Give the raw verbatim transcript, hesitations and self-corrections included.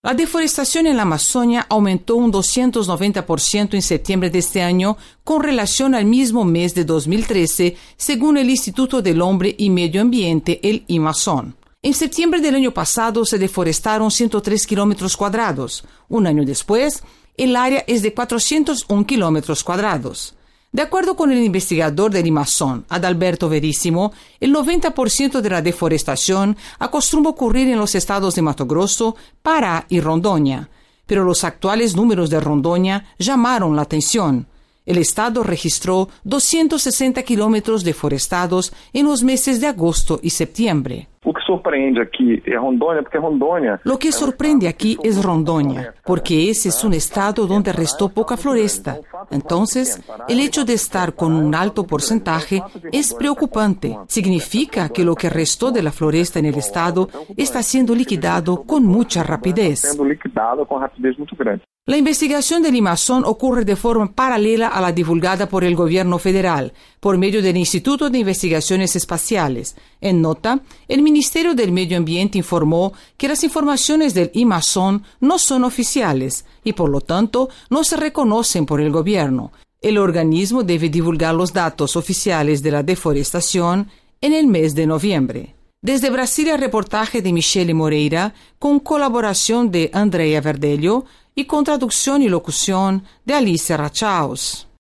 La deforestación en la Amazonia aumentó un doscientos noventa por ciento en septiembre de este año con relación al mismo mes de dos mil trece, según el Instituto del Hombre y Medio Ambiente, el IMAZON. En septiembre del año pasado se deforestaron ciento tres kilómetros cuadrados. Un año después, el área es de cuatrocientos uno kilómetros cuadrados. De acuerdo con el investigador del IMAZON, Adalberto Veríssimo, el noventa por ciento de la deforestación acostumbra ocurrir en los estados de Mato Grosso, Pará y Rondônia, pero los actuales números de Rondônia llamaron la atención. El estado registró doscientos sesenta kilómetros deforestados en los meses de agosto y septiembre. O que sorprende aquí es Rondônia, porque Rondônia... Lo que sorprende aquí es Rondônia, porque ese es un estado donde restó poca floresta. Entonces, el hecho de estar con un alto porcentaje es preocupante. Significa que lo que restó de la floresta en el estado está siendo liquidado con mucha rapidez. La investigación del IMAZON ocurre de forma paralela a la divulgada por el gobierno federal, por medio del Instituto de Investigaciones Espaciales. En nota, el Ministerio del Medio Ambiente informó que las informaciones del IMAZON no son oficiales y, por lo tanto, no se reconocen por el gobierno. El organismo debe divulgar los datos oficiales de la deforestación en el mes de noviembre. Desde Brasilia, reportaje de Michele Moreira, con colaboración de Andrea Verdelho y con traducción y locución de Alicia Rachaus.